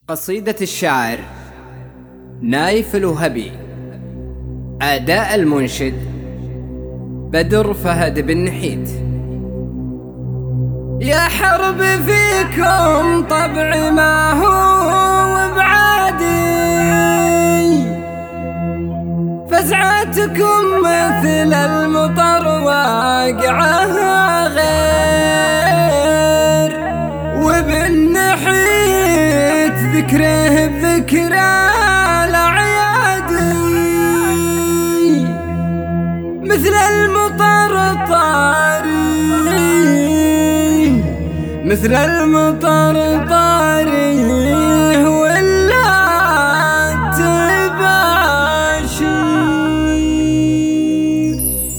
قصيدة الشاعر نايف الوهبي. أداء المنشد بدر فهد بن نحيت. يا حرب فيكم طبعي ما هو بعادي، فزعتكم مثل المطر واقعها غير، وبالنحيت ذكره بذكرى الأعيادي، مثل المطر طاري، مثل المطر طاري ولا تباشير.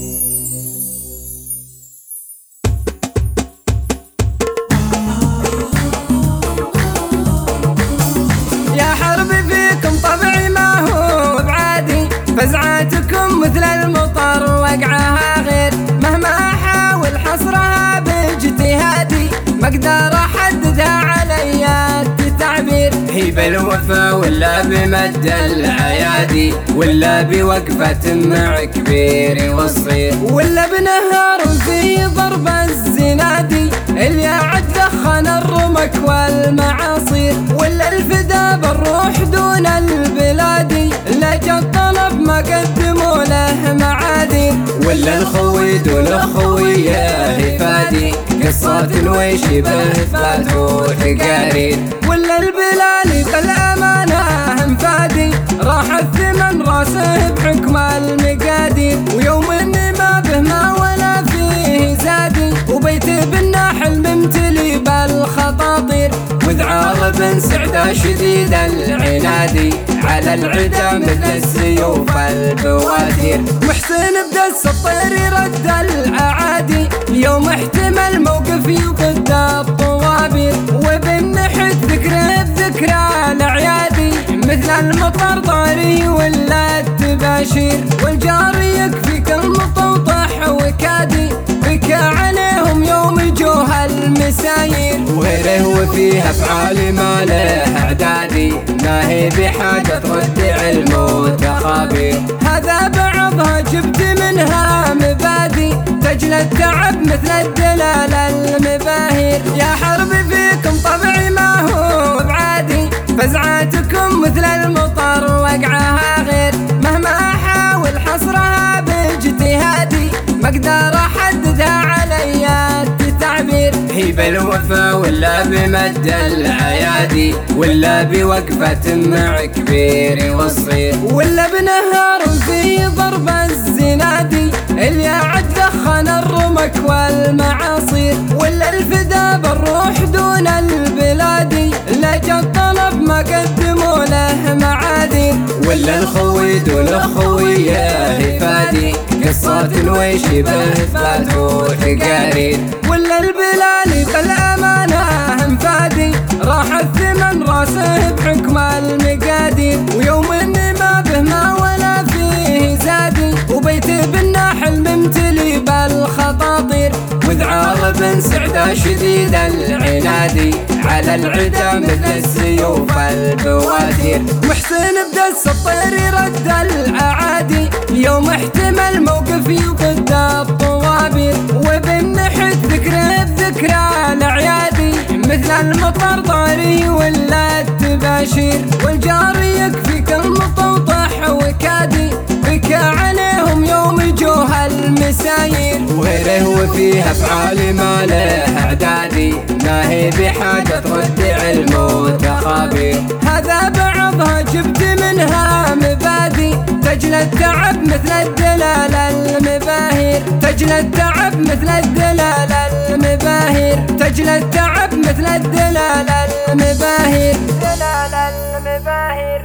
يا حرب فيكم طبعي ما هو بعادي، فزعاتكم مثل المطر وقعها غير، مهما احاول حصرها باجتهادي ما اقدر احددها على التعبير. هي بالوفا ولا بمد الايادي، ولا بوقفة مع كبير وصغير، ولا بنهار في ضرب الزنادي اللي عد دخن الرمك والمعاصير، ولا الفدا بالروح دون البلادي لجى الطلب ما قدموا له معاذير، ولا الخوي دون الخوية هفادي قصة ويشبه فاتو تقارير، ولا البلالي بالأمانة مفادي راح الثمن راسه بحكم المقادير، ويوم اني ما به ما ولا فيه زادي، وبيتي بالناحل ممتلي بالخطاطير، وذعار بن سعدة شديد العنادي على العدا مثل السيوف البوادير، محسن بدس الطير رد الأعادي يوم احتمل موقف يقد الطوابير، وبالنحت ذكره بذكرى الأعيادي مثل المطر طاري ولا التباشير، والجار يكفيك المطوطح وكادي بكى عليهم يوم جوه المساير، وغيره وفيها افعال ما له اعدادي ما هي بحاجة ترد علم وتخابير، هذا بعضها جبت منها مبادي تجلى التعب مثل الدلال المباهير. يا حرب فيكم طبعي ما هو بعادي، فزعاتكم مثل المطر وقعها غير، مهما احاول حصرها باجتهادي ما اقدر احددها علي التعبير. هي بالوفا ولا بمد الايادي، ولا بوقفة مع كبير وصغير، ولا بنهار في ضرب الزنادي اللي عد دخن الرمك والمعاصير، ولا الفدا بالروح دون البلادي لجى الطلب ما قدموا له معاذير، ولا الخوي دون الخوية هفادي قصة ويشبه فاتو تقارير، ولا البلالي بالأمانة مفادي راح الثمن راسه بحكم المقادير، ويوم اني ما به ما ولا فيه زادي، وبيتي بالناحل ممتلي بالخطاطير، وذعار بن سعدة شديد العنادي على العدا مثل السيوف البوادير، محسن بدس الطير رد الأعادي يوم احتمل موقف يقد الطوابير، وبالنحت ذكره بذكرى الأعيادي مثل المطر طاري ولا التباشير، والجار يكفيك المطوطح وكادي بكى عليهم يوم جوه المساير، وغيره وفيها افعال ما له اعدادي ما هي بحاجة ترد علم وتخابير، هذا بعضها جبت منها مبادي تجلى التعب مثل الدلال المباهير، تجلى التعب مثل الدلال المباهير، تجلى التعب مثل الدلال المباهير، دلال المباهير.